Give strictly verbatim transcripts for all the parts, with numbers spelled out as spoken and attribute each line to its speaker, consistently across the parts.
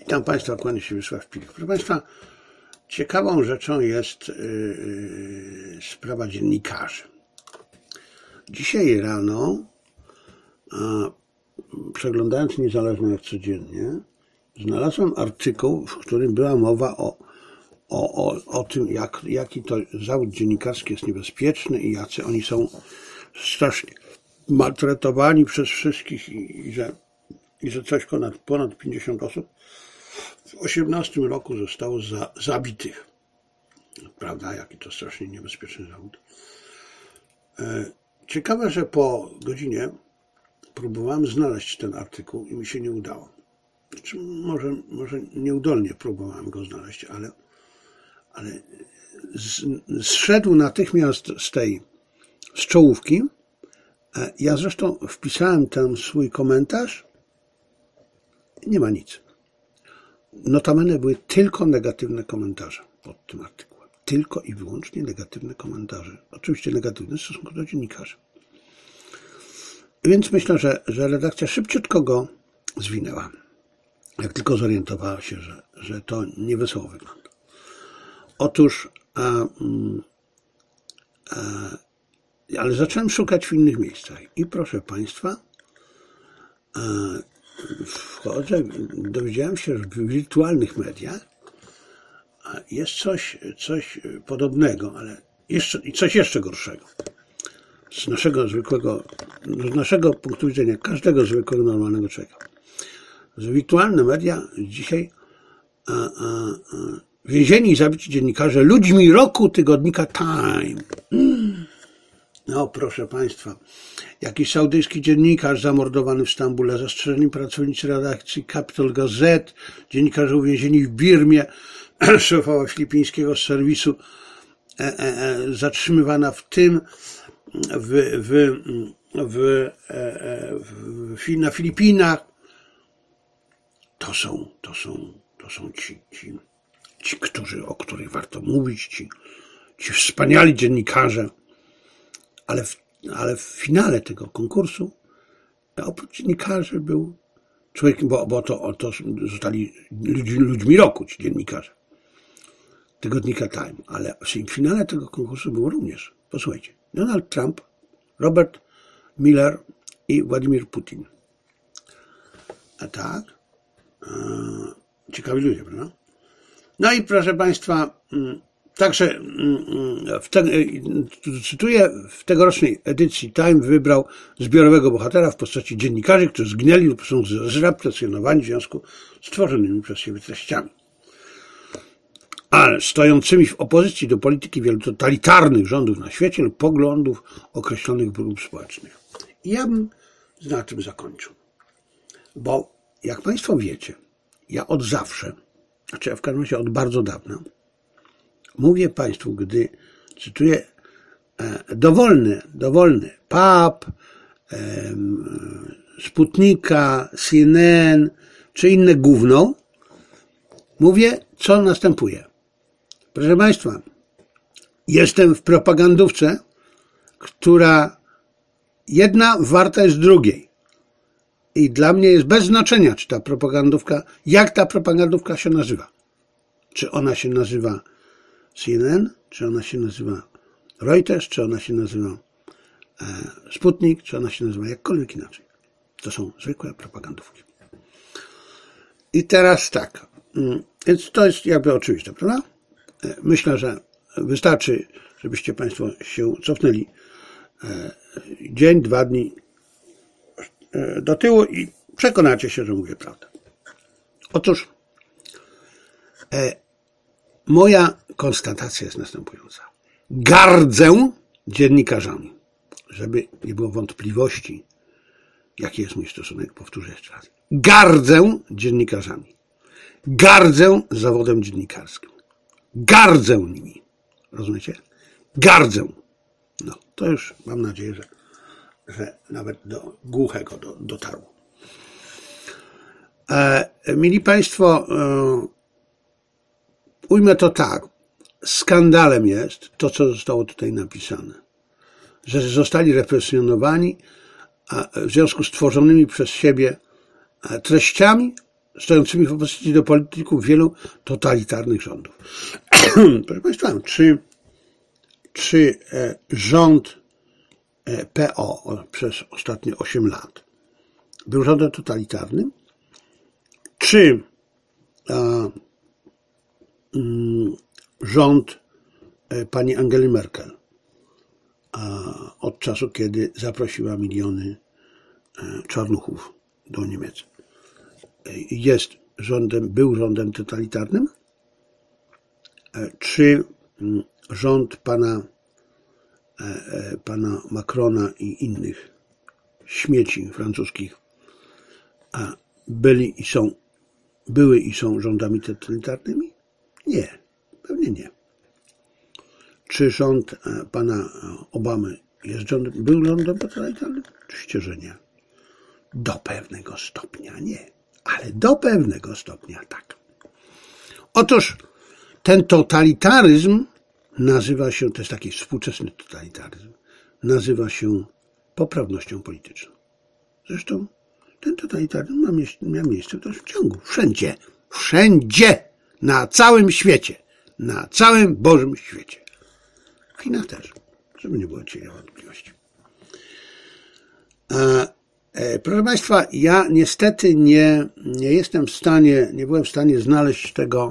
Speaker 1: Witam Państwa, kłania się Wiesław Pilik. Proszę Państwa, ciekawą rzeczą jest yy, sprawa dziennikarzy. Dzisiaj rano, a, przeglądając Niezależną jak codziennie, znalazłem artykuł, w którym była mowa o, o, o, o tym, jak, jaki to zawód dziennikarski jest niebezpieczny i jacy oni są strasznie maltretowani przez wszystkich i, i, że, i że coś ponad, ponad pięćdziesiąt osób w osiemnastym roku zostało za, zabitych. Prawda, jaki to strasznie niebezpieczny zawód. Ciekawe, że po godzinie próbowałem znaleźć ten artykuł i mi się nie udało. Znaczy, może, może nieudolnie próbowałem go znaleźć, ale, ale z, zszedł natychmiast z tej z czołówki. Ja zresztą wpisałem tam swój komentarz. Nie ma nic. Notabene były tylko negatywne komentarze pod tym artykułem. Tylko i wyłącznie negatywne komentarze. Oczywiście negatywne w stosunku do dziennikarzy. Więc myślę, że, że redakcja szybciutko go zwinęła. Jak tylko zorientowała się, że, że to niewesoło wygląda. Otóż, a, a, ale zacząłem szukać w innych miejscach. I proszę Państwa, a, wchodzę, dowiedziałem się, że w wirtualnych mediach jest coś, coś podobnego, ale jeszcze, i coś jeszcze gorszego. Z naszego zwykłego, z naszego punktu widzenia, każdego zwykłego, normalnego człowieka. Z wirtualne media dzisiaj a, a, a, więzieni i zabici dziennikarze ludźmi roku tygodnika Time. Mm. No proszę Państwa, jakiś saudyjski dziennikarz zamordowany w Stambule, zastrzeżeni pracownicy redakcji Capital Gazette, dziennikarze uwięzieni w Birmie, szefowa filipińskiego serwisu e, e, zatrzymywana w tym w, w, w, e, w, na Filipinach. To są, to są, to są ci, ci, ci, którzy, o których warto mówić, ci, ci wspaniali dziennikarze. Ale w, ale w finale tego konkursu oprócz dziennikarzy był człowiek, bo, bo to, to zostali ludźmi, ludźmi roku ci dziennikarze tygodnika Time, ale w finale tego konkursu było również, posłuchajcie, Donald Trump, Robert Mueller i Władimir Putin. A tak, ciekawi ludzie, prawda? No i proszę Państwa, także, w te, cytuję, w tegorocznej edycji Time wybrał zbiorowego bohatera w postaci dziennikarzy, którzy zginęli lub są zrepresjonowani w związku z tworzonymi przez siebie treściami. Ale stojącymi w opozycji do polityki wielu totalitarnych rządów na świecie lub poglądów określonych grup społecznych. I ja bym na tym zakończył. Bo jak Państwo wiecie, ja od zawsze, znaczy ja w każdym razie od bardzo dawna, mówię Państwu, gdy cytuję e, dowolny, dowolny P A P, e, Sputnika, C N N czy inne gówno, mówię, co następuje. Proszę Państwa, jestem w propagandówce, która jedna warta jest drugiej. I dla mnie jest bez znaczenia, czy ta propagandówka, jak ta propagandówka się nazywa. Czy ona się nazywa C N N, czy ona się nazywa Reuters, czy ona się nazywa e, Sputnik, czy ona się nazywa jakkolwiek inaczej. To są zwykłe propagandówki. I teraz tak, więc to jest jakby oczywiste, prawda? Myślę, że wystarczy, żebyście Państwo się cofnęli e, dzień, dwa dni e, do tyłu i przekonacie się, że mówię prawdę. Otóż e, moja konstatacja jest następująca. Gardzę dziennikarzami. Żeby nie było wątpliwości, jaki jest mój stosunek, powtórzę jeszcze raz. Gardzę dziennikarzami. Gardzę zawodem dziennikarskim. Gardzę nimi. Rozumiecie? Gardzę. No, to już mam nadzieję, że, że nawet do głuchego do, dotarło. E, mili Państwo, e, ujmę to tak. Skandalem jest to, co zostało tutaj napisane. Że zostali represjonowani w związku z tworzonymi przez siebie treściami stojącymi w opozycji do polityków wielu totalitarnych rządów. Proszę Państwa, czy, czy rząd P O przez ostatnie osiem lat był rządem totalitarnym? Czy a, mm, rząd pani Angeli Merkel a, od czasu, kiedy zaprosiła miliony czarnuchów do Niemiec, jest rządem, był rządem totalitarnym? Czy rząd pana, pana Macrona i innych śmieci francuskich byli i są, były i są rządami totalitarnymi? Nie, pewnie nie. Czy rząd pana Obamy jest rządem, był rządem totalitarnym? Oczywiście, że nie. Do pewnego stopnia nie, ale do pewnego stopnia tak. Otóż ten totalitaryzm nazywa się, to jest taki współczesny totalitaryzm, nazywa się poprawnością polityczną. Zresztą ten totalitaryzm ma miejsce, miał miejsce w dalszym ciągu. Wszędzie, wszędzie, na całym świecie, na całym Bożym świecie. W Chinach też, żeby nie było cienia wątpliwości. A, e, proszę Państwa, ja niestety nie, nie jestem w stanie, nie byłem w stanie znaleźć tego,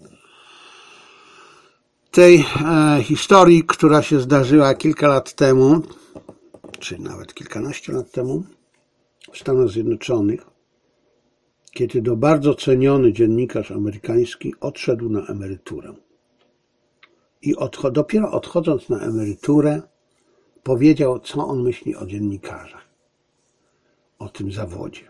Speaker 1: tej e, historii, która się zdarzyła kilka lat temu, czy nawet kilkanaście lat temu w Stanach Zjednoczonych, kiedy to bardzo ceniony dziennikarz amerykański odszedł na emeryturę. I odcho- dopiero odchodząc na emeryturę powiedział, co on myśli o dziennikarzach, o tym zawodzie.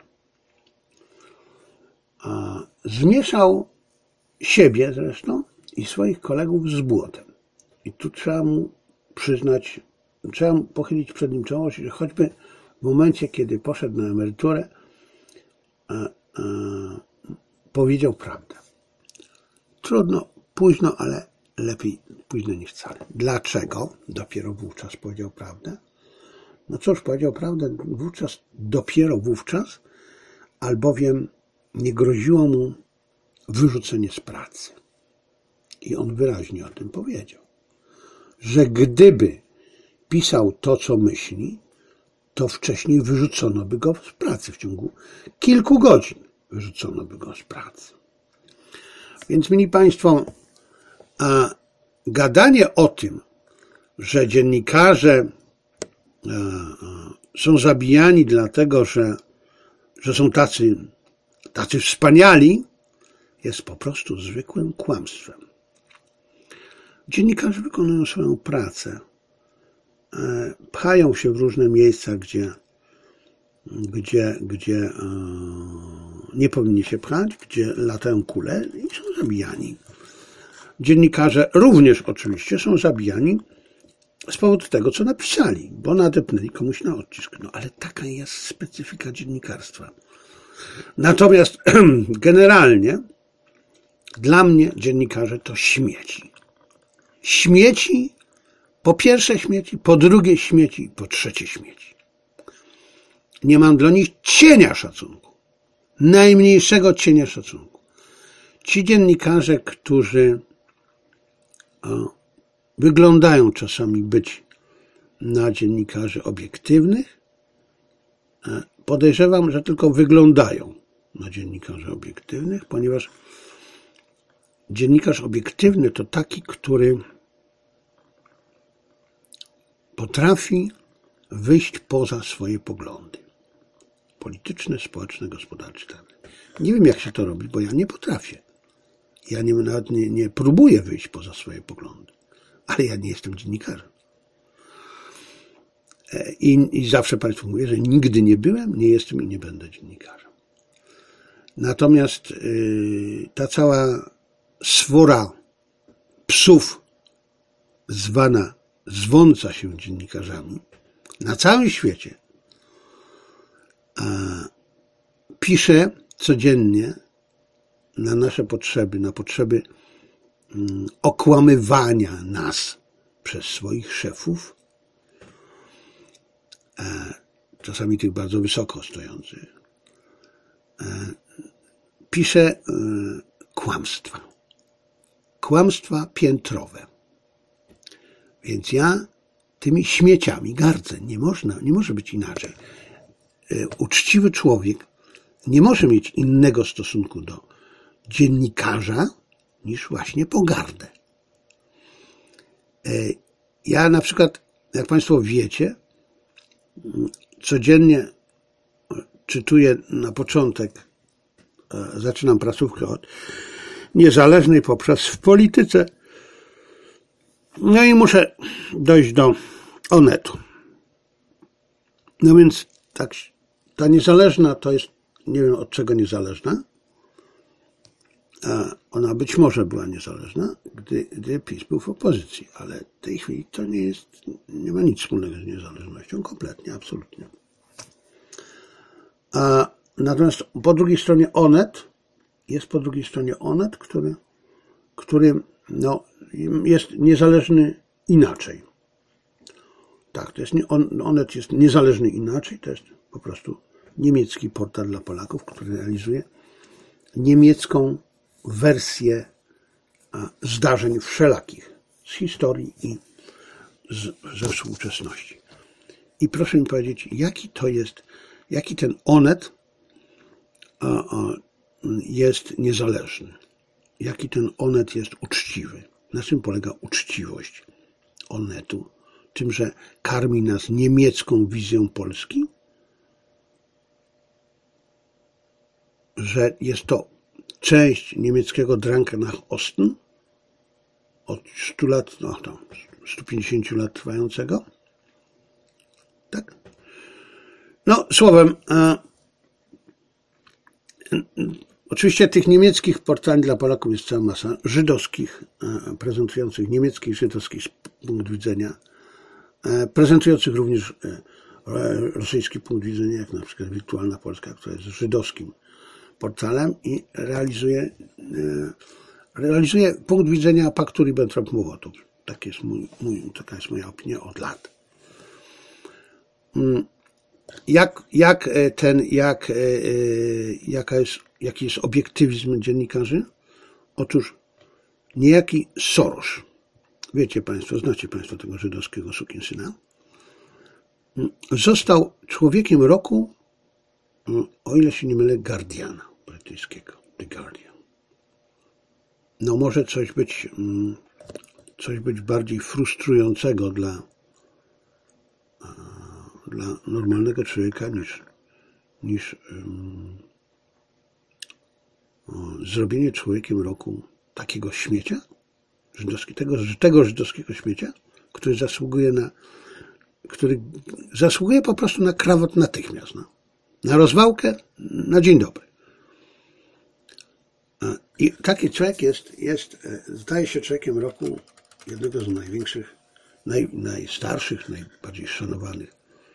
Speaker 1: A zmieszał siebie zresztą i swoich kolegów z błotem. I tu trzeba mu przyznać, trzeba mu pochylić przed nim czoło, że choćby w momencie, kiedy poszedł na emeryturę, a, a, powiedział prawdę. Trudno, późno, ale lepiej późno niż wcale. Dlaczego dopiero wówczas powiedział prawdę? No cóż, powiedział prawdę wówczas, dopiero wówczas, albowiem nie groziło mu wyrzucenie z pracy. I on wyraźnie o tym powiedział, że gdyby pisał to, co myśli, to wcześniej wyrzucono by go z pracy w ciągu kilku godzin. Wyrzucono by go z pracy. Więc, mili Państwo, a gadanie o tym, że dziennikarze są zabijani dlatego, że, że są tacy, tacy wspaniali, jest po prostu zwykłym kłamstwem. Dziennikarze wykonują swoją pracę, pchają się w różne miejsca, gdzie, gdzie, gdzie nie powinni się pchać, gdzie latają kule i są zabijani. Dziennikarze również oczywiście są zabijani z powodu tego, co napisali, bo nadepnęli komuś na odcisk. No ale taka jest specyfika dziennikarstwa. Natomiast generalnie dla mnie dziennikarze to śmieci. Śmieci, po pierwsze śmieci, po drugie śmieci, po trzecie śmieci. Nie mam dla nich cienia szacunku. Najmniejszego cienia szacunku. Ci dziennikarze, którzy o, wyglądają czasami być na dziennikarzy obiektywnych, podejrzewam, że tylko wyglądają na dziennikarzy obiektywnych, ponieważ dziennikarz obiektywny to taki, który potrafi wyjść poza swoje poglądy polityczne, społeczne, gospodarcze. Nie wiem, jak się to robi, bo ja nie potrafię. Ja nie, nawet nie, nie próbuję wyjść poza swoje poglądy, ale ja nie jestem dziennikarzem. I, i zawsze Państwu mówię, że nigdy nie byłem, nie jestem i nie będę dziennikarzem. Natomiast yy, ta cała swora psów zwana, zwąca się dziennikarzami na całym świecie a, pisze codziennie na nasze potrzeby, na potrzeby mm, okłamywania nas przez swoich szefów, a, czasami tych bardzo wysoko stojących, a, pisze y, kłamstwa. Kłamstwa piętrowe. Więc ja tymi śmieciami gardzę. Nie można, nie może być inaczej. Y, uczciwy człowiek nie może mieć innego stosunku do dziennikarza niż właśnie pogardę. Y, ja na przykład, jak Państwo wiecie, codziennie czytuję na początek, zaczynam prasówkę od Niezależnej poprzez w polityce. No i muszę dojść do Onetu. No więc tak, ta Niezależna to jest, nie wiem od czego niezależna. Ona być może była niezależna, gdy, gdy PiS był w opozycji, ale w tej chwili to nie jest, nie ma nic wspólnego z niezależnością, kompletnie, absolutnie. A natomiast po drugiej stronie Onet, jest po drugiej stronie Onet, który, który no, jest niezależny inaczej. Tak, to jest, on, Onet jest niezależny inaczej, to jest po prostu niemiecki portal dla Polaków, który realizuje niemiecką wersję zdarzeń wszelakich z historii i z, ze współczesności. I proszę mi powiedzieć, jaki to jest, jaki ten Onet a, a, jest niezależny, jaki ten Onet jest uczciwy. Na czym polega uczciwość Onetu? Tym, że karmi nas niemiecką wizją Polski? Że jest to część niemieckiego Dranke nach Osten od stu lat, no tam stu pięćdziesięciu lat trwającego? Tak? No, słowem, e, oczywiście tych niemieckich portali dla Polaków jest cała masa, żydowskich, e, prezentujących niemieckich, żydowskich punkt widzenia, e, prezentujących również e, rosyjski punkt widzenia, jak na przykład Wirtualna Polska, która jest żydowskim portalem i realizuje, realizuje punkt widzenia paktu Ribbentrop-Mołotow. Tak jest mój, mój, taka jest moja opinia od lat. Jak, jak ten, jak, jaka jest, jaki jest obiektywizm dziennikarzy? Otóż niejaki Soros, wiecie Państwo, znacie Państwo tego żydowskiego sukinsyna, został człowiekiem roku, o ile się nie mylę, Guardiana brytyjskiego, The Guardian. No może coś być, coś być bardziej frustrującego dla, dla normalnego człowieka niż, niż um, o, zrobienie człowiekiem roku takiego śmiecia, żydowski, tego, tego żydowskiego śmiecia, który zasługuje na, który zasługuje po prostu na krawat natychmiast, no. Na rozwałkę, na dzień dobry. I taki człowiek jest, jest, zdaje się człowiekiem roku jednego z największych, naj, najstarszych, najbardziej szanowanych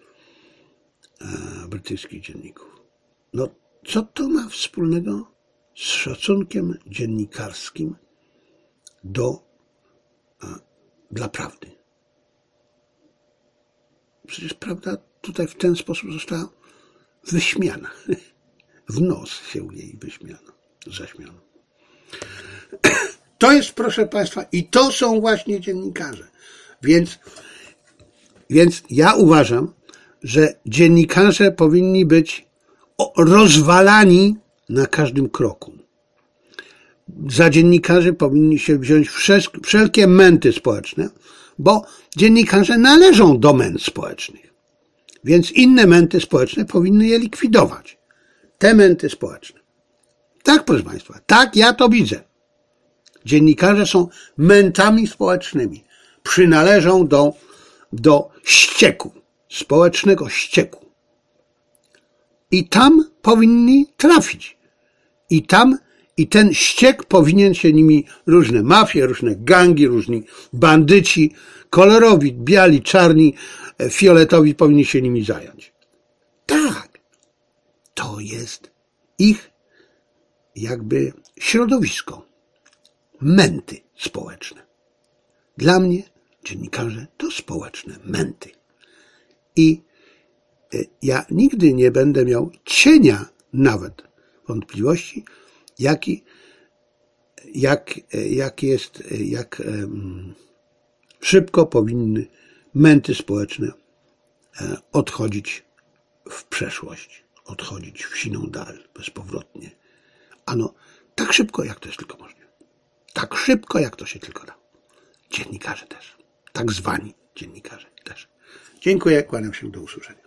Speaker 1: e, brytyjskich dzienników. No, co to ma wspólnego z szacunkiem dziennikarskim do, e, dla prawdy? Przecież prawda tutaj w ten sposób została wyśmiana. W nos się jej wyśmiano, zaśmiano. To jest, proszę Państwa, i to są właśnie dziennikarze. Więc, więc ja uważam, że dziennikarze powinni być rozwalani na każdym kroku. Za dziennikarzy powinni się wziąć wszelkie męty społeczne, bo dziennikarze należą do męt społecznych. Więc inne męty społeczne powinny je likwidować. Te męty społeczne. Tak, proszę Państwa, tak ja to widzę. Dziennikarze są mętami społecznymi. Przynależą do, do ścieku, społecznego ścieku. I tam powinni trafić. I tam, i ten ściek powinien się nimi różne mafie, różne gangi, różni bandyci, kolorowi, biali, czarni, fioletowi powinni się nimi zająć. Tak, to jest ich jakby środowisko, męty społeczne. Dla mnie dziennikarze to społeczne męty. I ja nigdy nie będę miał cienia nawet wątpliwości, Jaki, jak, jak jest, jak um, szybko powinny męty społeczne odchodzić w przeszłość, odchodzić w siną dal, bezpowrotnie. Ano, tak szybko, jak to jest tylko możliwe. Tak szybko, jak to się tylko da. Dziennikarze też. Tak zwani dziennikarze też. Dziękuję, kłaniam się, do usłyszenia.